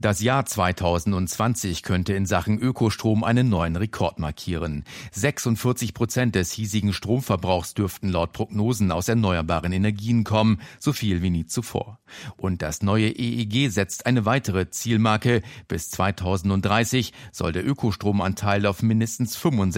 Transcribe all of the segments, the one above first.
Das Jahr 2020 könnte in Sachen Ökostrom einen neuen Rekord markieren. 46% des hiesigen Stromverbrauchs dürften laut Prognosen aus erneuerbaren Energien kommen, so viel wie nie zuvor. Und das neue EEG setzt eine weitere Zielmarke. Bis 2030 soll der Ökostromanteil auf mindestens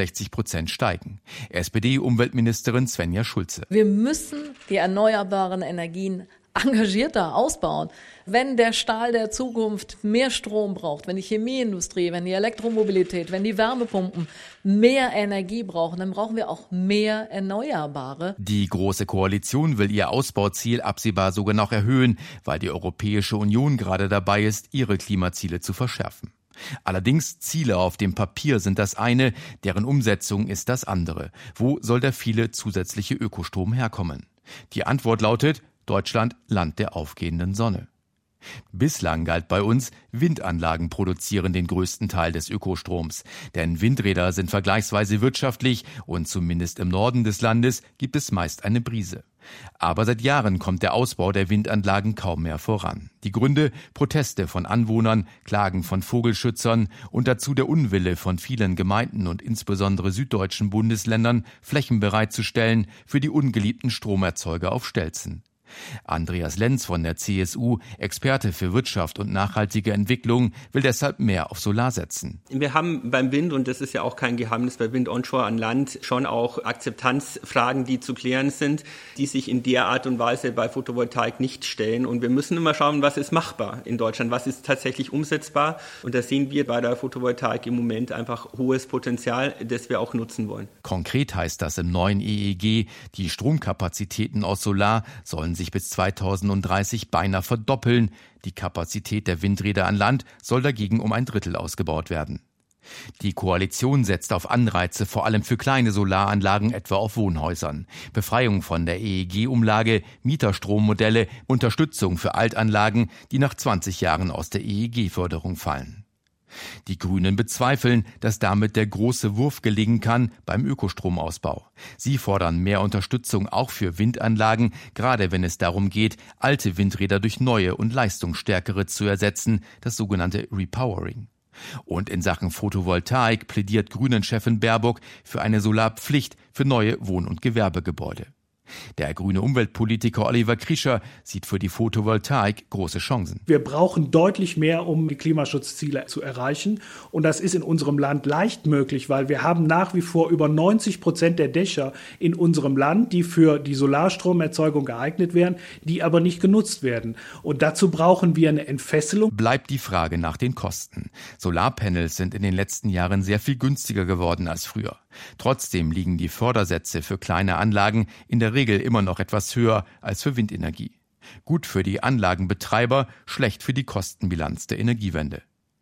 65% steigen. SPD-Umweltministerin Svenja Schulze. Wir müssen die erneuerbaren Energien engagierter ausbauen. Wenn der Stahl der Zukunft mehr Strom braucht, wenn die Chemieindustrie, wenn die Elektromobilität, wenn die Wärmepumpen mehr Energie brauchen, dann brauchen wir auch mehr Erneuerbare. Die Große Koalition will ihr Ausbauziel absehbar sogar noch erhöhen, weil die Europäische Union gerade dabei ist, ihre Klimaziele zu verschärfen. Allerdings Ziele auf dem Papier sind das eine, deren Umsetzung ist das andere. Wo soll der viele zusätzliche Ökostrom herkommen? Die Antwort lautet: Deutschland, Land der aufgehenden Sonne. Bislang galt bei uns, Windanlagen produzieren den größten Teil des Ökostroms. Denn Windräder sind vergleichsweise wirtschaftlich und zumindest im Norden des Landes gibt es meist eine Brise. Aber seit Jahren kommt der Ausbau der Windanlagen kaum mehr voran. Die Gründe: Proteste von Anwohnern, Klagen von Vogelschützern und dazu der Unwille von vielen Gemeinden und insbesondere süddeutschen Bundesländern, Flächen bereitzustellen für die ungeliebten Stromerzeuger auf Stelzen. Andreas Lenz von der CSU, Experte für Wirtschaft und nachhaltige Entwicklung, will deshalb mehr auf Solar setzen. Wir haben beim Wind, und das ist ja auch kein Geheimnis, bei Wind onshore an Land schon auch Akzeptanzfragen, die zu klären sind, die sich in der Art und Weise bei Photovoltaik nicht stellen. Und wir müssen immer schauen, was ist machbar in Deutschland, was ist tatsächlich umsetzbar. Und da sehen wir bei der Photovoltaik im Moment einfach hohes Potenzial, das wir auch nutzen wollen. Konkret heißt das im neuen EEG, die Stromkapazitäten aus Solar sollen sich bis 2030 beinahe verdoppeln. Die Kapazität der Windräder an Land soll dagegen um 1/3 ausgebaut werden. Die Koalition setzt auf Anreize, vor allem für kleine Solaranlagen, etwa auf Wohnhäusern. Befreiung von der EEG-Umlage, Mieterstrommodelle, Unterstützung für Altanlagen, die nach 20 Jahren aus der EEG-Förderung fallen. Die Grünen bezweifeln, dass damit der große Wurf gelingen kann beim Ökostromausbau. Sie fordern mehr Unterstützung auch für Windanlagen, gerade wenn es darum geht, alte Windräder durch neue und leistungsstärkere zu ersetzen, das sogenannte Repowering. Und in Sachen Photovoltaik plädiert Grünen-Chefin Baerbock für eine Solarpflicht für neue Wohn- und Gewerbegebäude. Der grüne Umweltpolitiker Oliver Krischer sieht für die Photovoltaik große Chancen. Wir brauchen deutlich mehr, um die Klimaschutzziele zu erreichen. Und das ist in unserem Land leicht möglich, weil wir haben nach wie vor über 90% der Dächer in unserem Land, die für die Solarstromerzeugung geeignet wären, die aber nicht genutzt werden. Und dazu brauchen wir eine Entfesselung. Bleibt die Frage nach den Kosten. Solarpanels sind in den letzten Jahren sehr viel günstiger geworden als früher. Trotzdem liegen die Fördersätze für kleine Anlagen in der Regel immer noch etwas höher als für Windenergie. Gut für die Anlagenbetreiber, schlecht für die Kostenbilanz der Energiewende.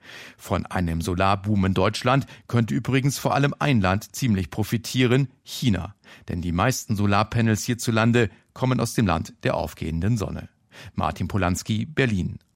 Von einem Solarboom in Deutschland könnte übrigens vor allem ein Land ziemlich profitieren: China. Denn die meisten Solarpanels hierzulande kommen aus dem Land der aufgehenden Sonne. Martin Polanski, Berlin.